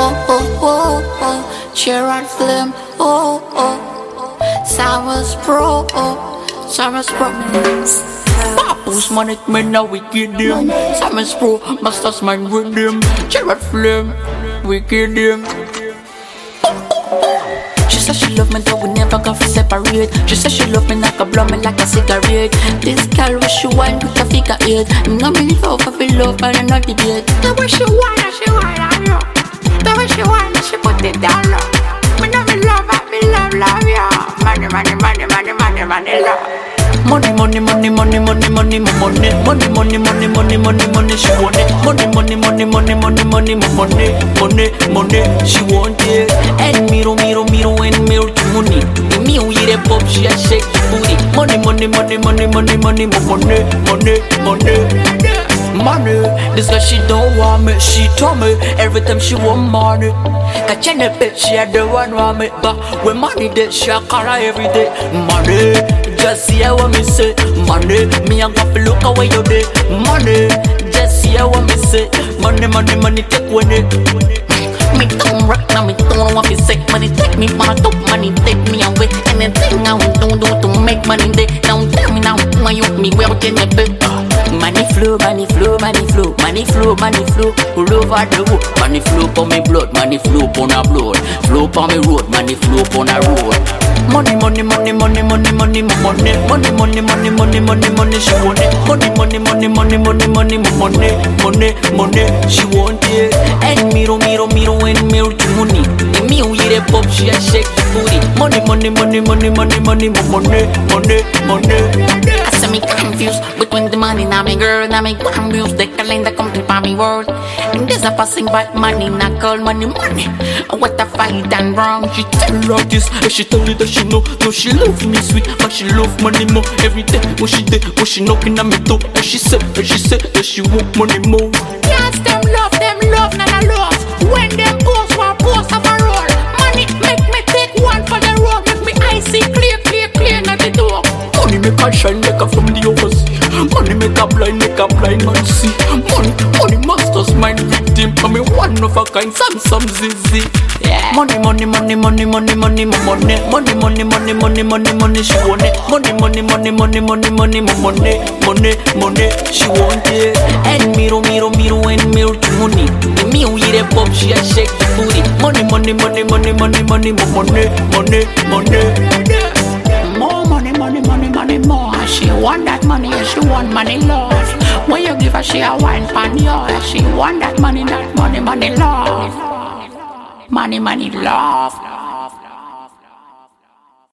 oh. Cheer and flame, Summer's Pro, Summer's Pro. Papoose man it men now we get them. Summer's Pro, Masters man with them. Cheer and flame, we get them. She said she love me though we never gonna separate. She said she love me like a blow me like a cigarette. This girl wish she wine with a figure eight. No me love I feel love and not debate. The way she wine on you. The way she wine she put it down low. Me know me love her, me love ya. Money, money, money, money, money, money, love. Money, money, money, money, money, money, money, money, money, money, money, money, money, she want it. Money, money, money, money, money, money, money, money, money, she want it. And miro, and miro to money. Me who eat a pop, she a shake the booty. Money, money, money, money, money, money, money, money. Money, this girl she don't want me, she told me every time she want money. Cause she a bitch, she a the one want me. But when money dead, she a call her every day. Money, just see what me say. Money, me a go look away you day. Money, just see what me say. Money, money, money, take one it. Me don't rock now, me don't want to sick. Money take me for top, money take me away. Anything I want do to make money day. Now tell me now, why you me where can you be? Money flow, money flow, money flow, money flow, money flow, all over the road. Money flow for me blood, money flow on a blood, flow for me road, money flow on a road. Money, money, money, money, money, money, money, money, money, money, money, money, money, she want it. Money, money, money, money, money, money, money, money, money, she want it. And miro, and miro to money. And me who eat a pop, she a shake the booty. Money, money, money, money, money, money, money, money. I say me confused between the money now me girl, now me confused. The calendar come to my world. And there's a passing by money, not call money, money. What a fight and wrong. She tell her this, and she tell you that she know. No, she love me sweet, but she love money more. Every day when she did, when she knocking at me door. And she said that she want money more. Yes, them love, not a loss. When them post one post of a roll. Money make me take one for the road. Make me eyes see clear, not the door. Money make her shine like a from the overseas. Money make her blind man see. Money masters mind victim. I mean one of a kind, some zizi. Yeah. Money, money, money, money, money, money, money, money, money, money, money, money, money, she want it. Money, money, money, money, money, money, money, money, she want it. And miro, and miro to money. Me who eat a pop, she a shake the booty. Money, money, money, money, money, money, money, money. More money, money, money, money, more. She want that money, yeah, she want money, love. When you give her, she a wine pan, yeah. She want that money, money, love. Money, love.